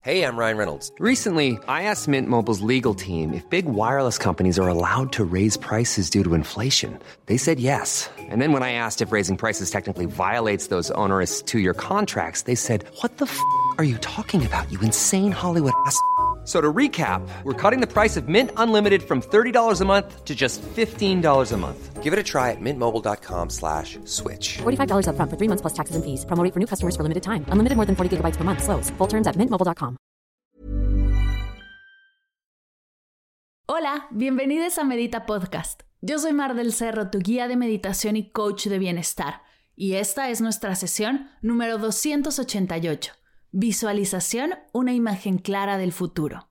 Hey, I'm Ryan Reynolds. Recently, I asked Mint Mobile's legal team if big wireless companies are allowed to raise prices due to inflation. They said yes. And then when I asked if raising prices technically violates those onerous two-year contracts, they said, "What the f*** are you talking about, you insane Hollywood ass?" So to recap, we're cutting the price of Mint Unlimited from $30 a month to just $15 a month. Give it a try at mintmobile.com/switch. $45 up front for 3 months plus taxes and fees. Promo rate for new customers for limited time. Unlimited more than 40 gigabytes per month. Slows full terms at mintmobile.com. Hola, bienvenidos a Medita Podcast. Yo soy Mar del Cerro, tu guía de meditación y coach de bienestar. Y esta es nuestra sesión número 288. Visualización, una imagen clara del futuro.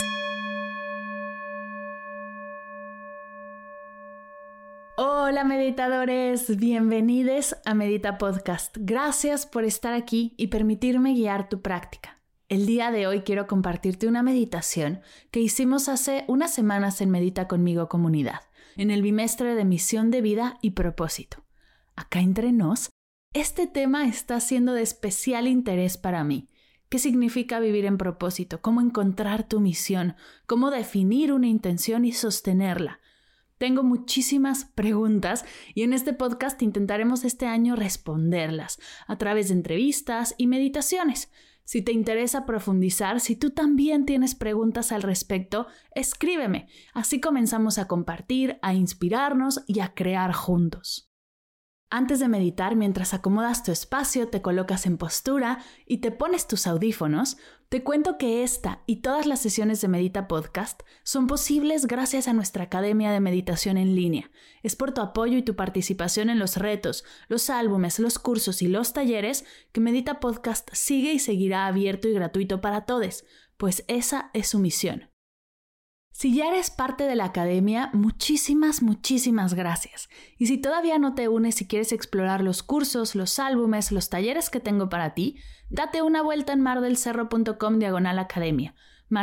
Hola meditadores, bienvenidos a Medita Podcast. Gracias por estar aquí y permitirme guiar tu práctica. El día de hoy quiero compartirte una meditación que hicimos hace unas semanas en Medita Conmigo Comunidad, en el bimestre de misión de vida y propósito. Acá entre nos, este tema está siendo de especial interés para mí. ¿Qué significa vivir en propósito? ¿Cómo encontrar tu misión? ¿Cómo definir una intención y sostenerla? Tengo muchísimas preguntas y en este podcast intentaremos este año responderlas a través de entrevistas y meditaciones. Si te interesa profundizar, si tú también tienes preguntas al respecto, escríbeme. Así comenzamos a compartir, a inspirarnos y a crear juntos. Antes de meditar, mientras acomodas tu espacio, te colocas en postura y te pones tus audífonos, te cuento que esta y todas las sesiones de Medita Podcast son posibles gracias a nuestra Academia de Meditación en línea. Es por tu apoyo y tu participación en los retos, los álbumes, los cursos y los talleres que Medita Podcast sigue y seguirá abierto y gratuito para todos, pues esa es su misión. Si ya eres parte de la academia, muchísimas gracias. Y si todavía no te unes y quieres explorar los cursos, los álbumes, los talleres que tengo para ti, date una vuelta en mardelcerro.com/academia.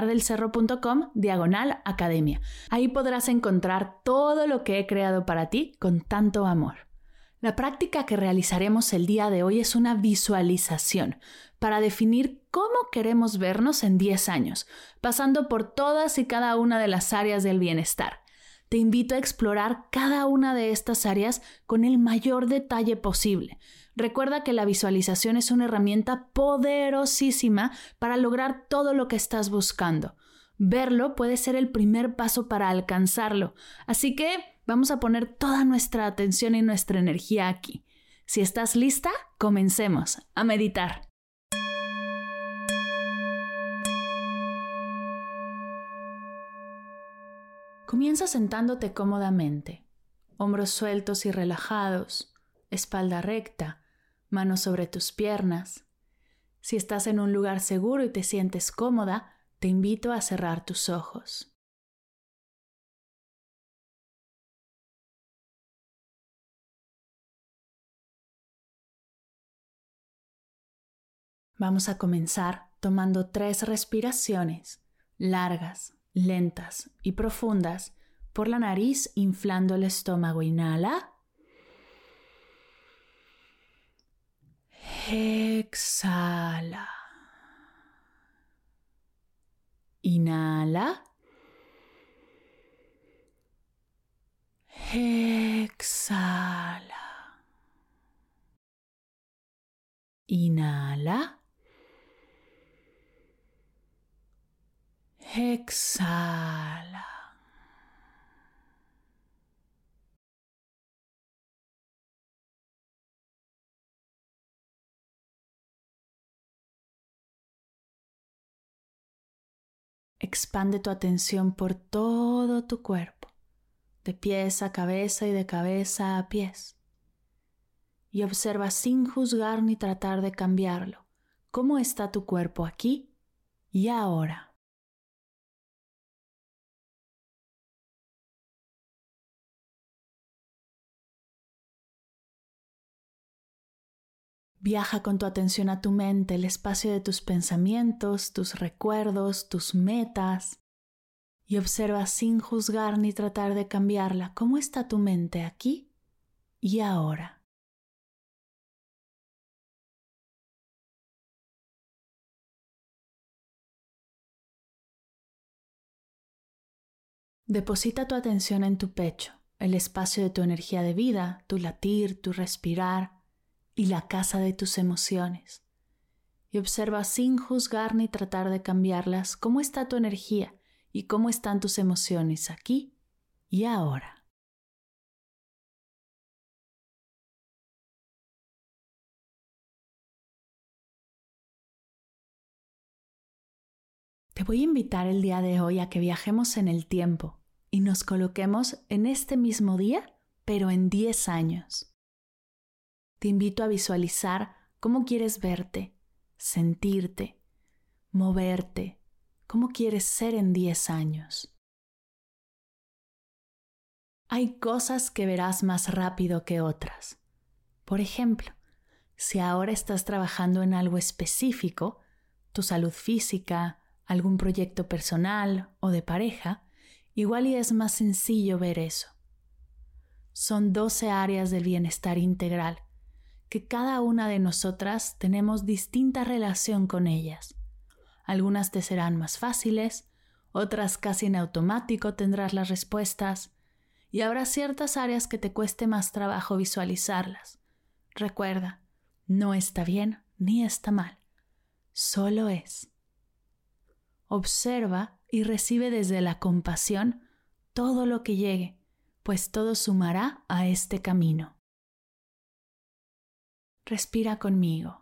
mardelcerro.com/academia. Ahí podrás encontrar todo lo que he creado para ti con tanto amor. La práctica que realizaremos el día de hoy es una visualización para definir cómo queremos vernos en 10 años, pasando por todas y cada una de las áreas del bienestar. Te invito a explorar cada una de estas áreas con el mayor detalle posible. Recuerda que la visualización es una herramienta poderosísima para lograr todo lo que estás buscando. Verlo puede ser el primer paso para alcanzarlo, así que vamos a poner toda nuestra atención y nuestra energía aquí. Si estás lista, comencemos a meditar. Comienza sentándote cómodamente, hombros sueltos y relajados, espalda recta, manos sobre tus piernas. Si estás en un lugar seguro y te sientes cómoda, te invito a cerrar tus ojos. Vamos a comenzar tomando 3 respiraciones largas, lentas y profundas por la nariz, inflando el estómago. Inhala. Exhala. Inhala. Exhala. Inhala. Exhala. Expande tu atención por todo tu cuerpo, de pies a cabeza y de cabeza a pies. Y observa sin juzgar ni tratar de cambiarlo. ¿Cómo está tu cuerpo aquí y ahora? Viaja con tu atención a tu mente, el espacio de tus pensamientos, tus recuerdos, tus metas, y observa sin juzgar ni tratar de cambiarla. ¿Cómo está tu mente aquí y ahora? Deposita tu atención en tu pecho, el espacio de tu energía de vida, tu latir, tu respirar y la casa de tus emociones. Y observa sin juzgar ni tratar de cambiarlas cómo está tu energía y cómo están tus emociones aquí y ahora. Te voy a invitar el día de hoy a que viajemos en el tiempo y nos coloquemos en este mismo día, pero en 10 años. Te invito a visualizar cómo quieres verte, sentirte, moverte, cómo quieres ser en 10 años. Hay cosas que verás más rápido que otras. Por ejemplo, si ahora estás trabajando en algo específico, tu salud física, algún proyecto personal o de pareja, igual y es más sencillo ver eso. Son 12 áreas del bienestar integral, que cada una de nosotras tenemos distinta relación con ellas. Algunas te serán más fáciles, otras casi en automático tendrás las respuestas, y habrá ciertas áreas que te cueste más trabajo visualizarlas. Recuerda, no está bien ni está mal, solo es. Observa y recibe desde la compasión todo lo que llegue, pues todo sumará a este camino. Respira conmigo.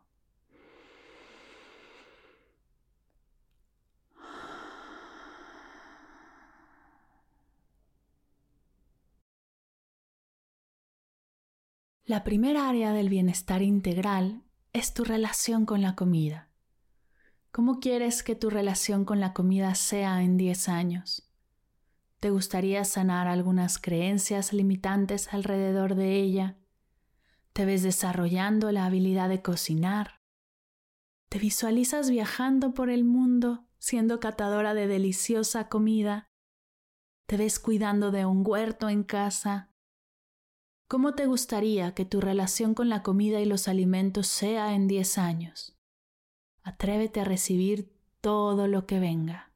La primera área del bienestar integral es tu relación con la comida. ¿Cómo quieres que tu relación con la comida sea en 10 años? ¿Te gustaría sanar algunas creencias limitantes alrededor de ella? ¿Te ves desarrollando la habilidad de cocinar? ¿Te visualizas viajando por el mundo siendo catadora de deliciosa comida? ¿Te ves cuidando de un huerto en casa? ¿Cómo te gustaría que tu relación con la comida y los alimentos sea en 10 años? Atrévete a recibir todo lo que venga.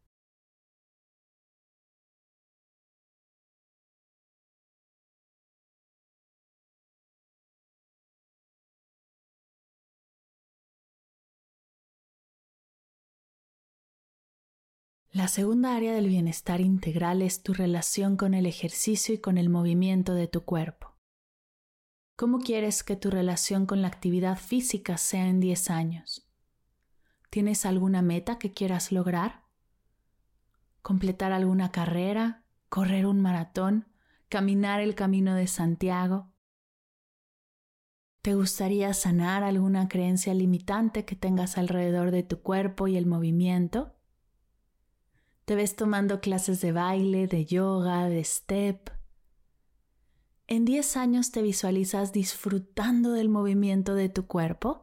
La segunda área del bienestar integral es tu relación con el ejercicio y con el movimiento de tu cuerpo. ¿Cómo quieres que tu relación con la actividad física sea en 10 años? ¿Tienes alguna meta que quieras lograr? ¿Completar alguna carrera? ¿Correr un maratón? ¿Caminar el Camino de Santiago? ¿Te gustaría sanar alguna creencia limitante que tengas alrededor de tu cuerpo y el movimiento? ¿Te ves tomando clases de baile, de yoga, de step? ¿En 10 años te visualizas disfrutando del movimiento de tu cuerpo?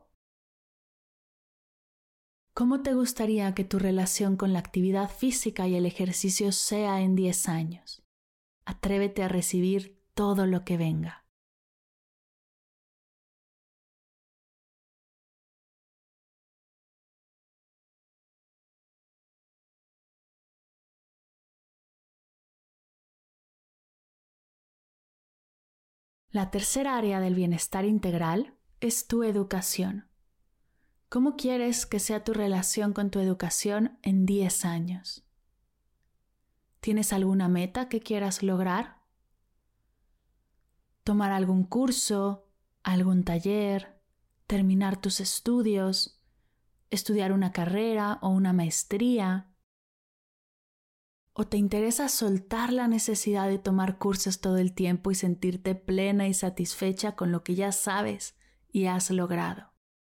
¿Cómo te gustaría que tu relación con la actividad física y el ejercicio sea en 10 años? Atrévete a recibir todo lo que venga. La tercera área del bienestar integral es tu educación. ¿Cómo quieres que sea tu relación con tu educación en 10 años? ¿Tienes alguna meta que quieras lograr? ¿Tomar algún curso, algún taller, terminar tus estudios, estudiar una carrera o una maestría? ¿O te interesa soltar la necesidad de tomar cursos todo el tiempo y sentirte plena y satisfecha con lo que ya sabes y has logrado?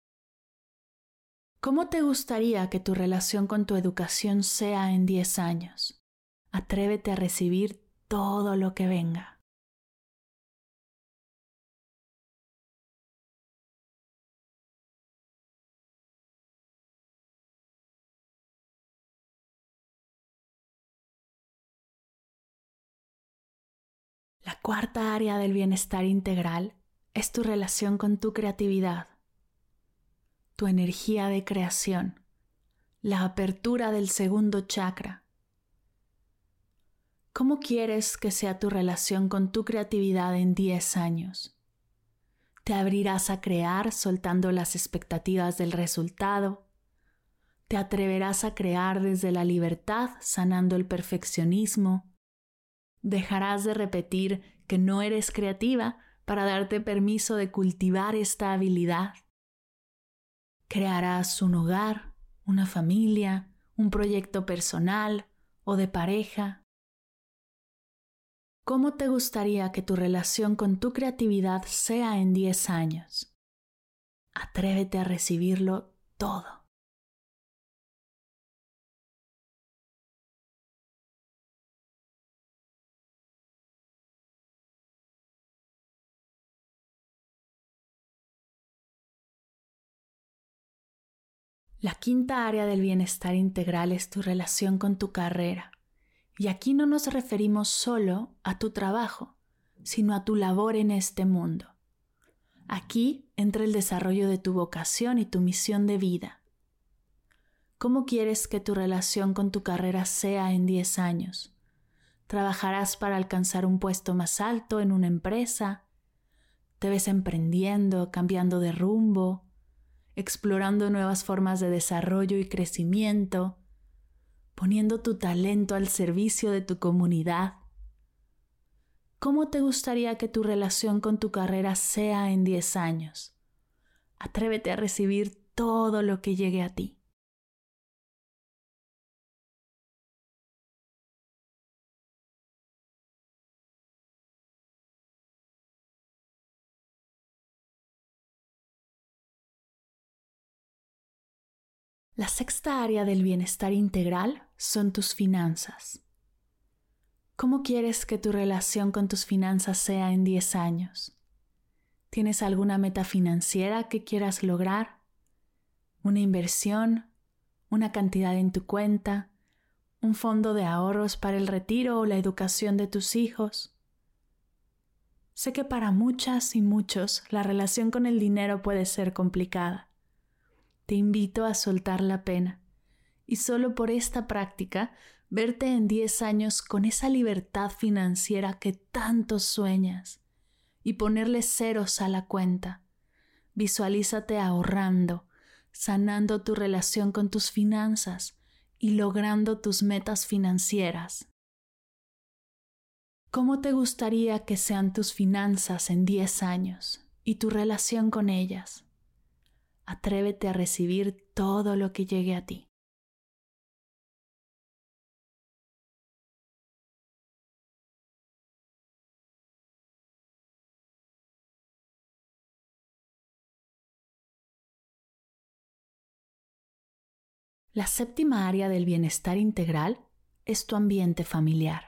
¿Cómo te gustaría que tu relación con tu educación sea en 10 años? Atrévete a recibir todo lo que venga. La cuarta área del bienestar integral es tu relación con tu creatividad, tu energía de creación, la apertura del segundo chakra. ¿Cómo quieres que sea tu relación con tu creatividad en 10 años? ¿Te abrirás a crear soltando las expectativas del resultado? ¿Te atreverás a crear desde la libertad sanando el perfeccionismo? ¿Dejarás de repetir que no eres creativa para darte permiso de cultivar esta habilidad? ¿Crearás un hogar, una familia, un proyecto personal o de pareja? ¿Cómo te gustaría que tu relación con tu creatividad sea en 10 años? Atrévete a recibirlo todo. La quinta área del bienestar integral es tu relación con tu carrera. Y aquí no nos referimos solo a tu trabajo, sino a tu labor en este mundo. Aquí entra el desarrollo de tu vocación y tu misión de vida. ¿Cómo quieres que tu relación con tu carrera sea en 10 años? ¿Trabajarás para alcanzar un puesto más alto en una empresa? ¿Te ves emprendiendo, cambiando de rumbo, explorando nuevas formas de desarrollo y crecimiento, poniendo tu talento al servicio de tu comunidad? ¿Cómo te gustaría que tu relación con tu carrera sea en 10 años? Atrévete a recibir todo lo que llegue a ti. La sexta área del bienestar integral son tus finanzas. ¿Cómo quieres que tu relación con tus finanzas sea en 10 años? ¿Tienes alguna meta financiera que quieras lograr? ¿Una inversión? ¿Una cantidad en tu cuenta? ¿Un fondo de ahorros para el retiro o la educación de tus hijos? Sé que para muchas y muchos la relación con el dinero puede ser complicada. Te invito a soltar la pena y solo por esta práctica verte en 10 años con esa libertad financiera que tanto sueñas y ponerle ceros a la cuenta. Visualízate ahorrando, sanando tu relación con tus finanzas y logrando tus metas financieras. ¿Cómo te gustaría que sean tus finanzas en 10 años y tu relación con ellas? Atrévete a recibir todo lo que llegue a ti. La séptima área del bienestar integral es tu ambiente familiar.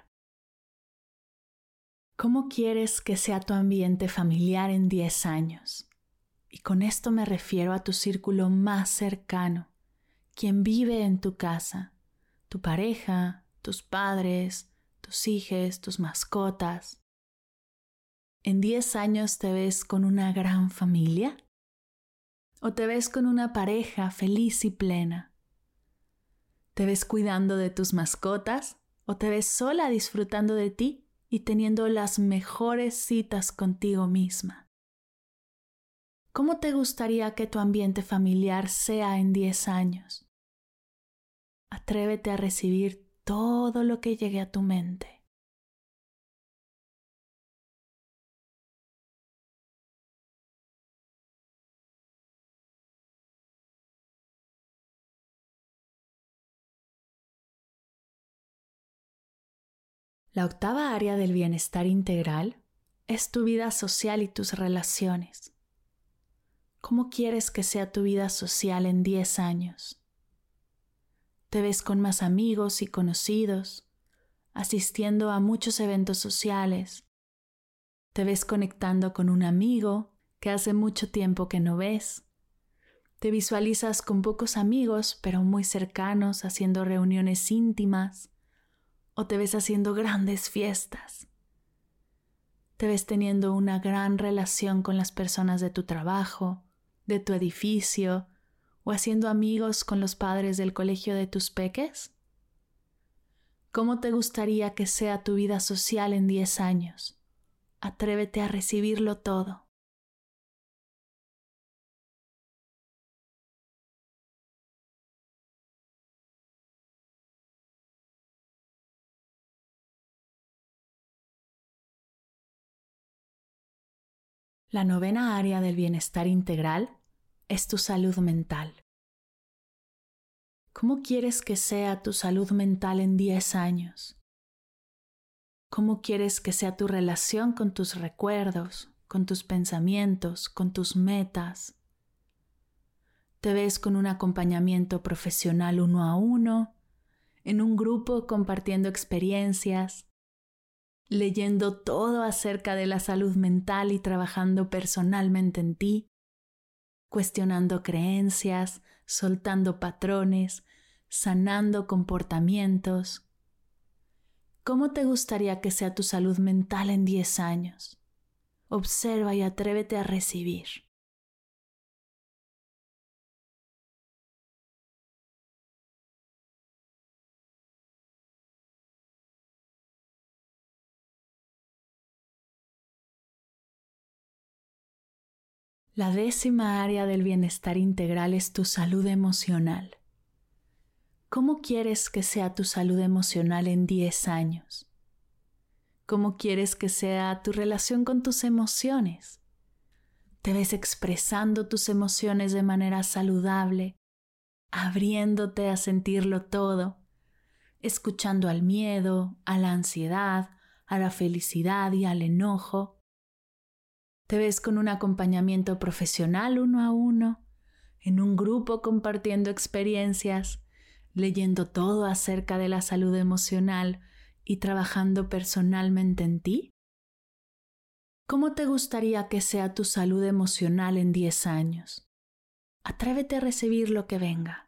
¿Cómo quieres que sea tu ambiente familiar en 10 años? Y con esto me refiero a tu círculo más cercano, quien vive en tu casa, tu pareja, tus padres, tus hijos, tus mascotas. ¿En 10 años te ves con una gran familia? ¿O te ves con una pareja feliz y plena? ¿Te ves cuidando de tus mascotas? ¿O te ves sola disfrutando de ti y teniendo las mejores citas contigo misma? ¿Cómo te gustaría que tu ambiente familiar sea en 10 años? Atrévete a recibir todo lo que llegue a tu mente. La octava área del bienestar integral es tu vida social y tus relaciones. ¿Cómo quieres que sea tu vida social en 10 años? ¿Te ves con más amigos y conocidos, asistiendo a muchos eventos sociales? ¿Te ves conectando con un amigo que hace mucho tiempo que no ves? ¿Te visualizas con pocos amigos, pero muy cercanos, haciendo reuniones íntimas? ¿O te ves haciendo grandes fiestas? ¿Te ves teniendo una gran relación con las personas de tu trabajo, de tu edificio, o haciendo amigos con los padres del colegio de tus peques? ¿Cómo te gustaría que sea tu vida social en 10 años? Atrévete a recibirlo todo. La novena área del bienestar integral es tu salud mental. ¿Cómo quieres que sea tu salud mental en 10 años? ¿Cómo quieres que sea tu relación con tus recuerdos, con tus pensamientos, con tus metas? ¿Te ves con un acompañamiento profesional 1 a 1, en un grupo compartiendo experiencias, leyendo todo acerca de la salud mental y trabajando personalmente en ti, cuestionando creencias, soltando patrones, sanando comportamientos? ¿Cómo te gustaría que sea tu salud mental en 10 años? Observa y atrévete a recibir. La 10ª área del bienestar integral es tu salud emocional. ¿Cómo quieres que sea tu salud emocional en 10 años? ¿Cómo quieres que sea tu relación con tus emociones? ¿Te ves expresando tus emociones de manera saludable, abriéndote a sentirlo todo, escuchando al miedo, a la ansiedad, a la felicidad y al enojo? ¿Te ves con un acompañamiento profesional 1 a 1, en un grupo compartiendo experiencias, leyendo todo acerca de la salud emocional y trabajando personalmente en ti? ¿Cómo te gustaría que sea tu salud emocional en 10 años? Atrévete a recibir lo que venga.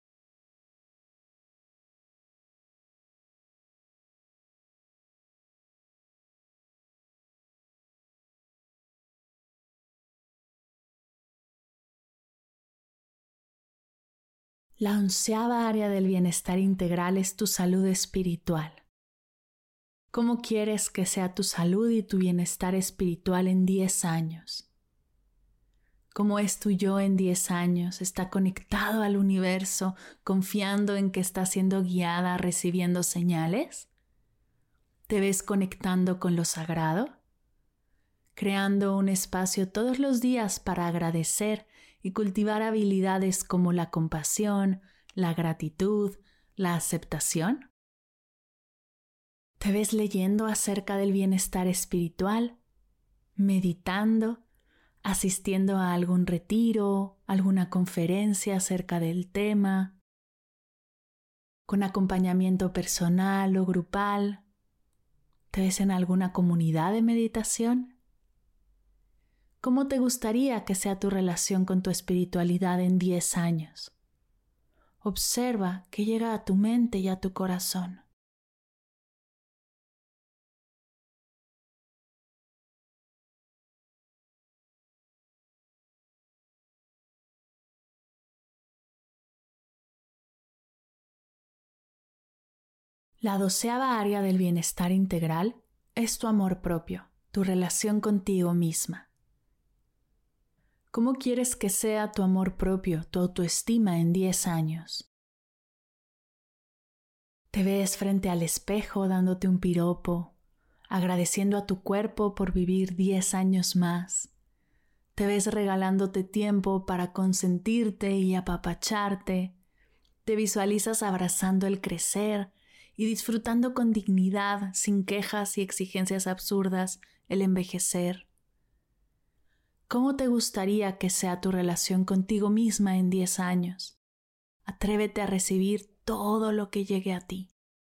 La 11ª área del bienestar integral es tu salud espiritual. ¿Cómo quieres que sea tu salud y tu bienestar espiritual en 10 años? ¿Cómo es tu yo en 10 años? ¿Está conectado al universo, confiando en que está siendo guiada, recibiendo señales? ¿Te ves conectando con lo sagrado? Creando un espacio todos los días para agradecer y cultivar habilidades como la compasión, la gratitud, la aceptación. ¿Te ves leyendo acerca del bienestar espiritual, meditando, asistiendo a algún retiro, alguna conferencia acerca del tema, con acompañamiento personal o grupal? ¿Te ves en alguna comunidad de meditación? ¿Cómo te gustaría que sea tu relación con tu espiritualidad en 10 años? Observa qué llega a tu mente y a tu corazón. La 12ª área del bienestar integral es tu amor propio, tu relación contigo misma. ¿Cómo quieres que sea tu amor propio, tu autoestima en 10 años? ¿Te ves frente al espejo dándote un piropo, agradeciendo a tu cuerpo por vivir 10 años más? ¿Te ves regalándote tiempo para consentirte y apapacharte? ¿Te visualizas abrazando el crecer y disfrutando con dignidad, sin quejas y exigencias absurdas, el envejecer? ¿Cómo te gustaría que sea tu relación contigo misma en 10 años? Atrévete a recibir todo lo que llegue a ti.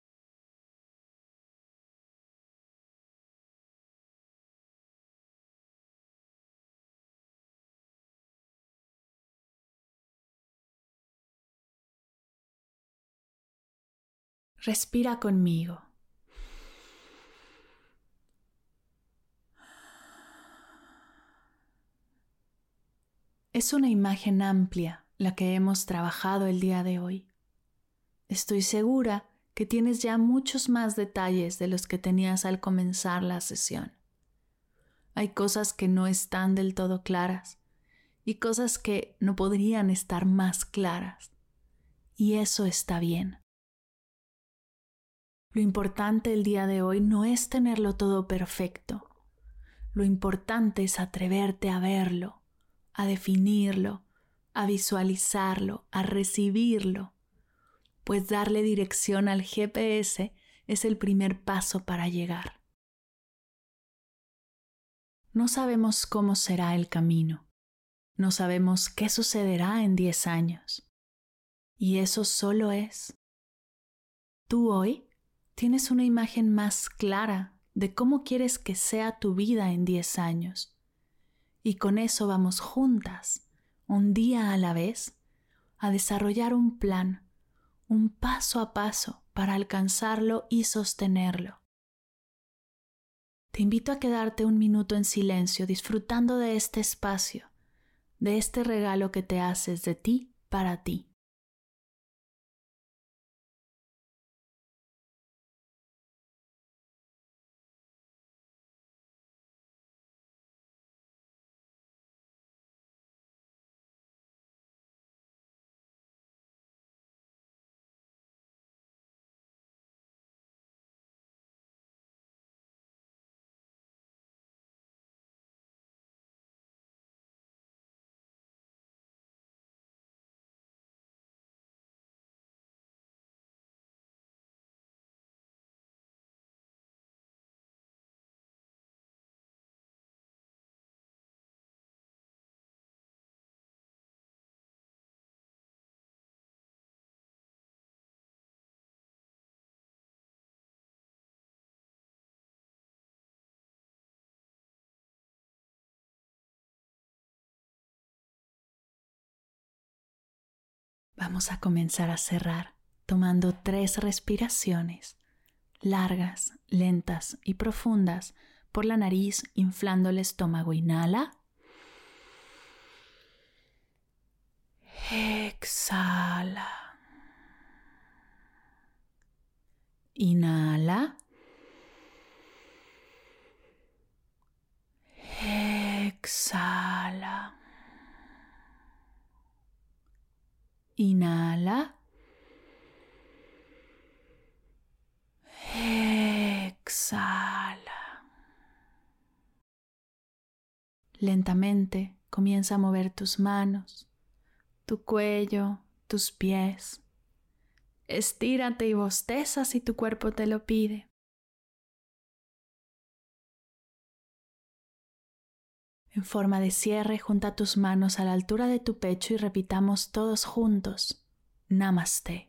Respira conmigo. Es una imagen amplia la que hemos trabajado el día de hoy. Estoy segura que tienes ya muchos más detalles de los que tenías al comenzar la sesión. Hay cosas que no están del todo claras y cosas que no podrían estar más claras. Y eso está bien. Lo importante el día de hoy no es tenerlo todo perfecto. Lo importante es atreverte a verlo, a definirlo, a visualizarlo, a recibirlo, pues darle dirección al GPS es el primer paso para llegar. No sabemos cómo será el camino, no sabemos qué sucederá en 10 años, y eso solo es. Tú hoy tienes una imagen más clara de cómo quieres que sea tu vida en 10 años, y con eso vamos juntas, un día a la vez, a desarrollar un plan, un paso a paso para alcanzarlo y sostenerlo. Te invito a quedarte un minuto en silencio disfrutando de este espacio, de este regalo que te haces de ti para ti. Vamos a comenzar a cerrar tomando 3 respiraciones largas, lentas y profundas por la nariz, inflando el estómago. Inhala. Exhala. Inhala. Exhala. Inhala. Exhala. Lentamente comienza a mover tus manos, tu cuello, tus pies. Estírate y bosteza si tu cuerpo te lo pide. En forma de cierre, junta tus manos a la altura de tu pecho y repitamos todos juntos: Namaste.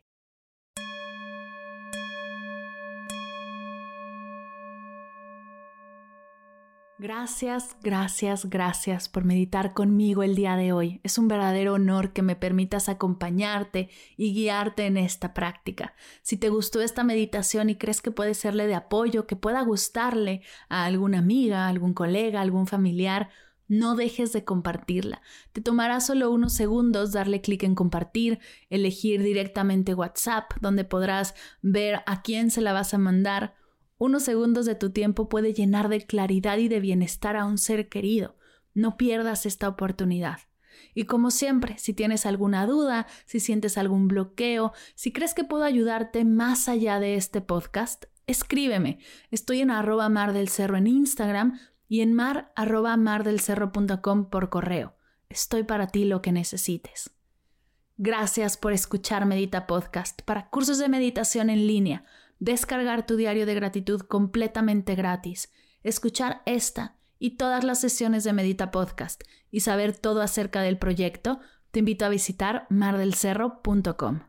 Gracias, gracias, gracias por meditar conmigo el día de hoy. Es un verdadero honor que me permitas acompañarte y guiarte en esta práctica. Si te gustó esta meditación y crees que puede serle de apoyo, que pueda gustarle a alguna amiga, algún colega, algún familiar, no dejes de compartirla. Te tomará solo unos segundos darle clic en compartir, elegir directamente WhatsApp, donde podrás ver a quién se la vas a mandar. Unos segundos de tu tiempo puede llenar de claridad y de bienestar a un ser querido. No pierdas esta oportunidad. Y como siempre, si tienes alguna duda, si sientes algún bloqueo, si crees que puedo ayudarte más allá de este podcast, escríbeme. Estoy en @mardelcerro en Instagram y en mar@mardelcerro.com por correo. Estoy para ti lo que necesites. Gracias por escuchar Medita Podcast. Para cursos de meditación en línea, descargar tu diario de gratitud completamente gratis, escuchar esta y todas las sesiones de Medita Podcast y saber todo acerca del proyecto, te invito a visitar mardelcerro.com.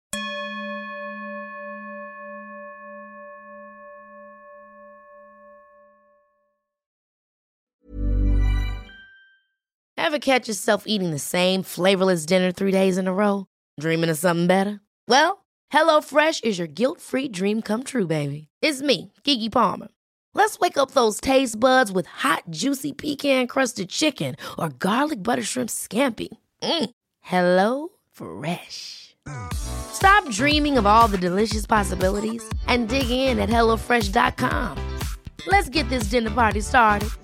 Ever catch yourself eating the same flavorless dinner 3 days in a row? Dreaming of something better? Well, HelloFresh is your guilt-free dream come true, baby. It's me, Keke Palmer. Let's wake up those taste buds with hot, juicy pecan-crusted chicken or garlic butter shrimp scampi. Hello Fresh. Stop dreaming of all the delicious possibilities and dig in at HelloFresh.com. Let's get this dinner party started.